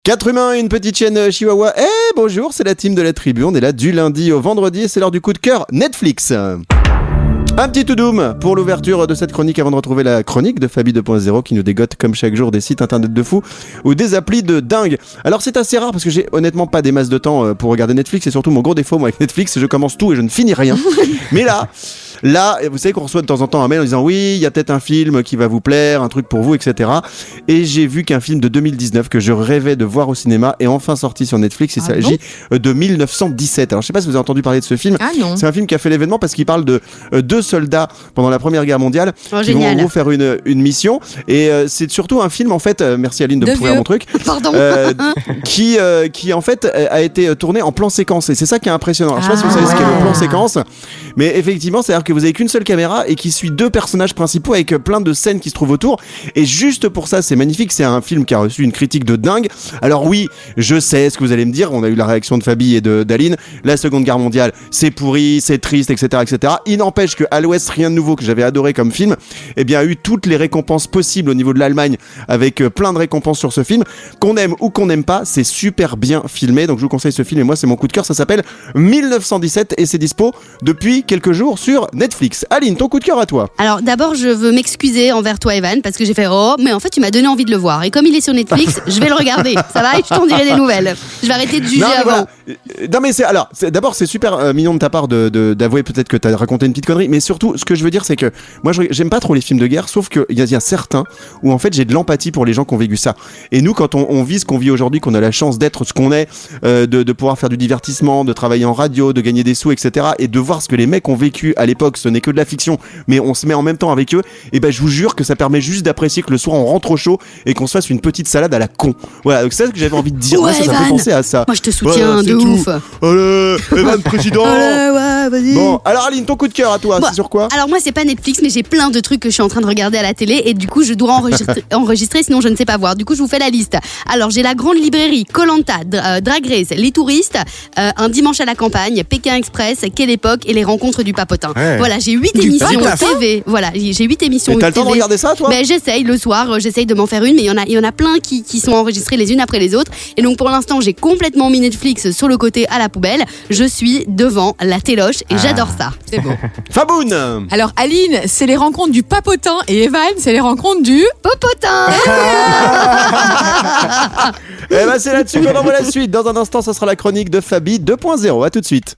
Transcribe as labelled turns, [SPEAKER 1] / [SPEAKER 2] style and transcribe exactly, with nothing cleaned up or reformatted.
[SPEAKER 1] Quatre humains et une petite chienne chihuahua. Eh bonjour, c'est la team de la tribu. On est là du lundi au vendredi et c'est l'heure du coup de cœur Netflix. Un petit tout doom pour l'ouverture de cette chronique avant de retrouver la chronique de Fabi deux point zéro qui nous dégote comme chaque jour des sites internet de fou ou des applis de dingue. Alors c'est assez rare parce que j'ai honnêtement pas des masses de temps pour regarder Netflix et surtout mon gros défaut moi avec Netflix c'est que je commence tout et je ne finis rien. Mais là... Là, vous savez qu'on reçoit de temps en temps un mail en disant oui, il y a peut-être un film qui va vous plaire, un truc pour vous, et cetera. Et j'ai vu qu'un film de deux mille dix-neuf que je rêvais de voir au cinéma est enfin sorti sur Netflix. Il ah s'agit bon de mille neuf cent dix-sept. Alors je sais pas si vous avez entendu parler de ce film.
[SPEAKER 2] Ah non.
[SPEAKER 1] C'est un film qui a fait l'événement parce qu'il parle de euh, deux soldats pendant la Première Guerre mondiale
[SPEAKER 2] oh,
[SPEAKER 1] qui
[SPEAKER 2] génial.
[SPEAKER 1] vont en gros faire une, une mission. Et euh, c'est surtout un film en fait. Euh, merci Aline de, de me trouver mon truc.
[SPEAKER 2] Pardon.
[SPEAKER 1] Euh, qui euh, qui en fait a été tourné en plan séquence. Et c'est ça qui est impressionnant. Alors, je sais pas si vous savez
[SPEAKER 2] ouais.
[SPEAKER 1] ce qu'est le plan séquence, mais effectivement, c'est à dire que vous avez qu'une seule caméra et qui suit deux personnages principaux avec plein de scènes qui se trouvent autour et juste pour ça c'est magnifique, c'est un film qui a reçu une critique de dingue. Alors oui, je sais ce que vous allez me dire, on a eu la réaction de Fabi et de d'Aline, la Seconde Guerre mondiale c'est pourri, c'est triste, etc etc. Il n'empêche que À l'Ouest rien de nouveau que j'avais adoré comme film, eh bien a eu toutes les récompenses possibles au niveau de l'Allemagne avec plein de récompenses sur ce film, qu'on aime ou qu'on n'aime pas, c'est super bien filmé, donc je vous conseille ce film et moi c'est mon coup de cœur, ça s'appelle mille neuf cent dix-sept et c'est dispo depuis quelques jours sur Netflix. Aline, ton coup de cœur à toi.
[SPEAKER 2] Alors d'abord je veux m'excuser envers toi Evan parce que j'ai fait oh mais en fait tu m'as donné envie de le voir et comme il est sur Netflix je vais le regarder, ça va et je t'en dirai des nouvelles. Je vais arrêter de juger
[SPEAKER 1] non,
[SPEAKER 2] avant.
[SPEAKER 1] Voilà. Non mais c'est alors c'est, d'abord c'est super euh, mignon de ta part de, de, d'avouer peut-être que t'as raconté une petite connerie, mais surtout ce que je veux dire c'est que moi je, j'aime pas trop les films de guerre, sauf qu'il y, y a certains où en fait j'ai de l'empathie pour les gens qui ont vécu ça. Et nous quand on, on vit ce qu'on vit aujourd'hui, qu'on a la chance d'être ce qu'on est, euh, de, de pouvoir faire du divertissement, de travailler en radio, de gagner des sous, et cetera. Et de voir ce que les mecs ont vécu à l'époque, ce n'est que de la fiction, mais on se met en même temps avec eux, et ben je vous jure que ça permet juste d'apprécier que le soir on rentre au chaud et qu'on se fasse une petite salade à la con. Voilà, donc c'est ce que j'avais envie de dire.
[SPEAKER 2] Ouais,
[SPEAKER 1] moi, ça, ça me fait penser à ça.
[SPEAKER 2] Moi je te soutiens
[SPEAKER 1] voilà,
[SPEAKER 2] de
[SPEAKER 1] tout.
[SPEAKER 2] ouf.
[SPEAKER 1] Allez, Evan président.
[SPEAKER 2] Allez, ouais, vas-y.
[SPEAKER 1] Bon, alors Aline, ton coup de cœur à toi,
[SPEAKER 2] bon,
[SPEAKER 1] c'est sur quoi?
[SPEAKER 2] Alors moi c'est pas Netflix mais j'ai plein de trucs que je suis en train de regarder à la télé et du coup je dois enregistrer, enregistrer sinon je ne sais pas voir. Du coup je vous fais la liste. Alors j'ai la grande librairie, Koh-Lanta, euh, Drag Race, Les Touristes, euh, Un dimanche à la campagne, Pékin Express, Quelle époque et Les rencontres du Papotin.
[SPEAKER 1] Ouais.
[SPEAKER 2] Voilà, j'ai huit émissions T V. Voilà, j'ai huit émissions
[SPEAKER 1] et t'as
[SPEAKER 2] T V.
[SPEAKER 1] le temps de regarder ça toi?
[SPEAKER 2] Ben j'essaye le soir, j'essaye de m'en faire une mais il y en a il y en a plein qui qui sont enregistrées les unes après les autres et donc pour l'instant, j'ai complètement mis Netflix sur le côté à la poubelle. Je suis devant la téloche et ah. j'adore ça.
[SPEAKER 3] C'est beau.
[SPEAKER 1] Faboun.
[SPEAKER 3] Alors Aline, c'est les rencontres du Papotin et Evan, c'est les rencontres du
[SPEAKER 2] Popotin.
[SPEAKER 1] Eh ben c'est là-dessus qu'on envoie la suite. Dans un instant, ce sera la chronique de Fabi deux point zéro. À tout de suite.